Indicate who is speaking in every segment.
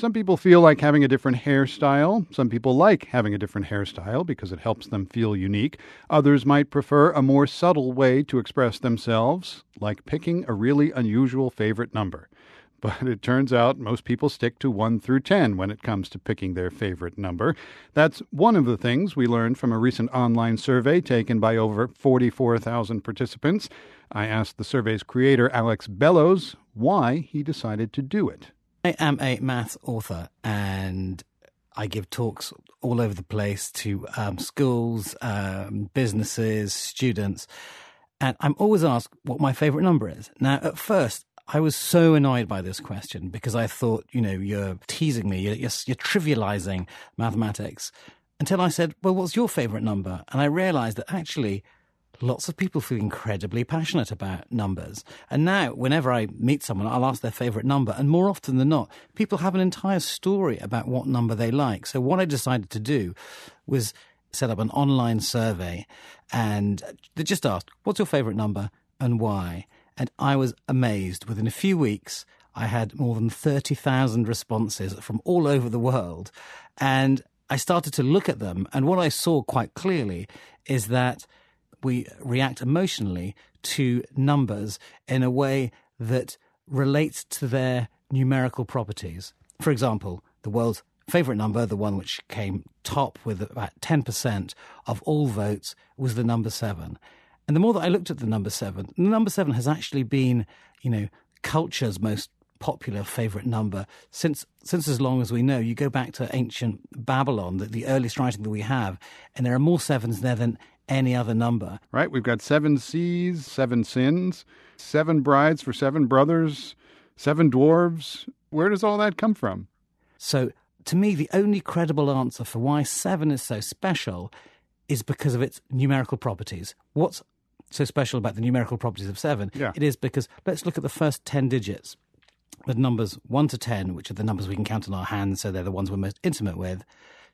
Speaker 1: Some people feel like having a different hairstyle. Some people like having a different hairstyle because it helps them feel unique. Others might prefer a more subtle way to express themselves, like picking a really unusual favorite number. But it turns out most people stick to 1 through 10 when it comes to picking their favorite number. That's one of the things we learned from a recent online survey taken by over 44,000 participants. I asked the survey's creator, Alex Bellows, why he decided to do it.
Speaker 2: I am a maths author and I give talks all over the place to schools, businesses, students. And I'm always asked what my favorite number is. Now, at first, I was so annoyed by this question because I thought, you're teasing me, you're trivializing mathematics, until I said, well, what's your favorite number? And I realized that actually lots of people feel incredibly passionate about numbers. And now, whenever I meet someone, I'll ask their favorite number. And more often than not, people have an entire story about what number they like. So what I decided to do was set up an online survey and they just asked, what's your favorite number and why? And I was amazed. Within a few weeks, I had more than 30,000 responses from all over the world. And I started to look at them. And what I saw quite clearly is that we react emotionally to numbers in a way that relates to their numerical properties. For example, the world's favorite number, the one which came top with about 10% of all votes, was the number 7. And the more that I looked at the number 7 has actually been, culture's most popular favorite number since as long as we know. You go back to ancient Babylon, the earliest writing that we have, and there are more 7s there than any other number.
Speaker 1: Right, we've got 7 seas, 7 sins, 7 brides for 7 brothers, 7 dwarves. Where does all that come from?
Speaker 2: So, to me, the only credible answer for why 7 is so special is because of its numerical properties. What's so special about the numerical properties of 7?
Speaker 1: Yeah.
Speaker 2: It is because, let's look at the first 10 digits. The numbers 1 to 10, which are the numbers we can count on our hands, so they're the ones we're most intimate with.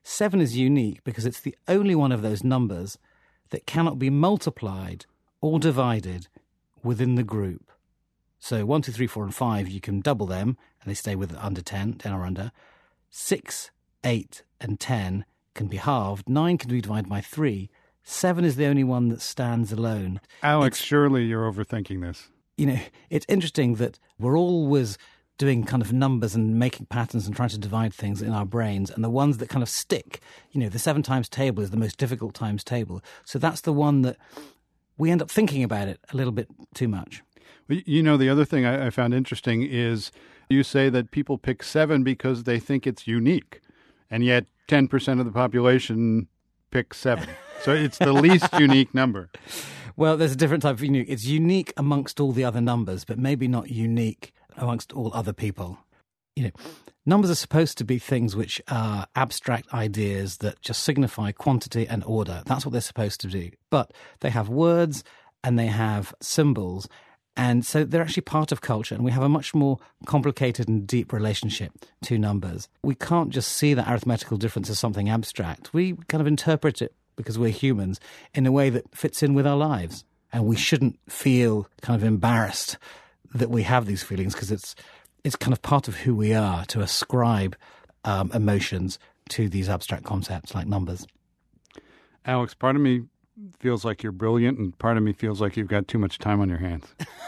Speaker 2: 7 is unique because it's the only one of those numbers that cannot be multiplied or divided within the group. So 1, 2, 3, 4, and 5, you can double them, and they stay with under 10 or under. 6, 8, and 10 can be halved. 9 can be divided by 3. 7 is the only one that stands alone.
Speaker 1: Alex, surely you're overthinking this.
Speaker 2: It's interesting that we're always doing kind of numbers and making patterns and trying to divide things in our brains, and the ones that kind of stick, the 7 times table is the most difficult times table. So that's the one that we end up thinking about it a little bit too much.
Speaker 1: The other thing I found interesting is you say that people pick 7 because they think it's unique, and yet 10% of the population pick 7. So it's the least unique number.
Speaker 2: Well, there's a different type of unique. It's unique amongst all the other numbers, but maybe not unique amongst all other people. Numbers are supposed to be things which are abstract ideas that just signify quantity and order. That's what they're supposed to do. But they have words and they have symbols. And so they're actually part of culture, and we have a much more complicated and deep relationship to numbers. We can't just see that arithmetical difference as something abstract. We kind of interpret it, because we're humans, in a way that fits in with our lives. And we shouldn't feel kind of embarrassed that we have these feelings, because it's kind of part of who we are to ascribe emotions to these abstract concepts like numbers.
Speaker 1: Alex, part of me feels like you're brilliant, and part of me feels like you've got too much time on your hands.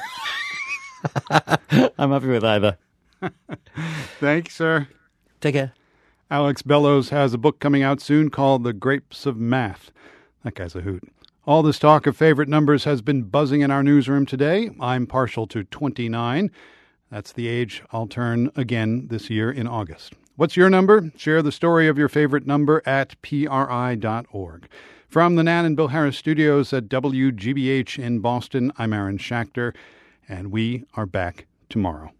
Speaker 2: I'm happy with either.
Speaker 1: Thanks, sir.
Speaker 2: Take care.
Speaker 1: Alex Bellows has a book coming out soon called The Grapes of Math. That guy's a hoot. All this talk of favorite numbers has been buzzing in our newsroom today. I'm partial to 29. That's the age I'll turn again this year in August. What's your number? Share the story of your favorite number at PRI.org. From the Nan and Bill Harris studios at WGBH in Boston, I'm Aaron Schachter, and we are back tomorrow.